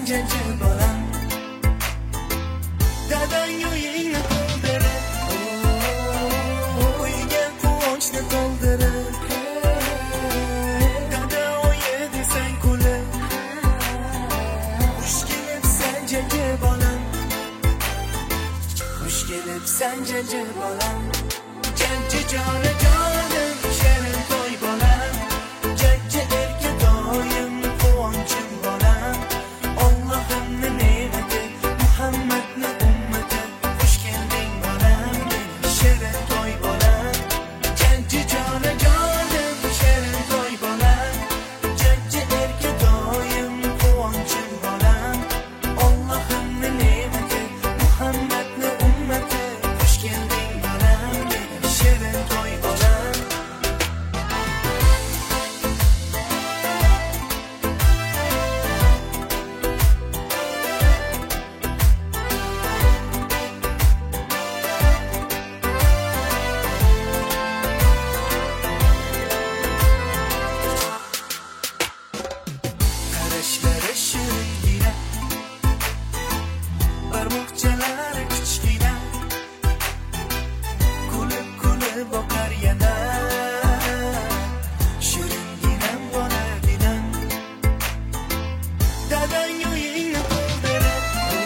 jajji bolam. Dadang uyingni to'ldirib, uyga quvonchni to'ldirib. Dada oyi desang kulib, xush kelibsan jajji bolam. Xush kelibsan jajji bolam. Jajji joni jonim, shirin to'y bolam. Jajji erga doim quvonchim bolam. Allohimning ne'mati, Muhammadning ummati. Xush kelding bolam, shirin to'y bolam. Jajji joni jonim, shirin to'y bolam. Jajji erga doim quvonchim bolam. Allohimning ne'mati, Muhammadning ummati. Xush kelding bolam, shirin to'y bolam. Qarashlari shirgina, barmoqchalari kichkina, kulib kulib boqar yana. Shiringinam bonaginam, dadang uyingni to'ldirib,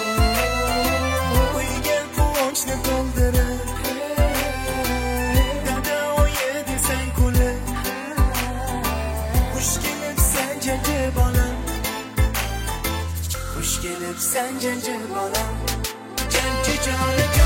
uyga quvonchni to'ldirib. Dada oyi desang kulib, xush kelibsan jajji bolam. Xush kelibsan jajji bolam. Jajji joni